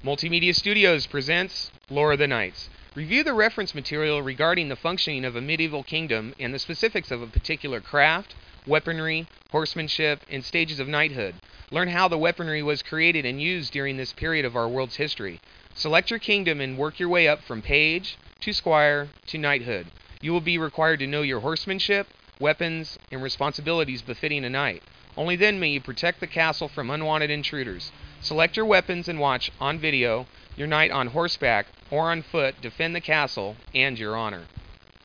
Multimedia Studios presents Lore of the Knights. Review the reference material regarding the functioning of a medieval kingdom and the specifics of a particular craft, weaponry, horsemanship, and stages of knighthood. Learn how the weaponry was created and used during this period of our world's history. Select your kingdom and work your way up from page to squire to knighthood. You will be required to know your horsemanship, weapons, and responsibilities befitting a knight. Only then may you protect the castle from unwanted intruders. Select your weapons and watch on video your knight on horseback or on foot defend the castle and your honor.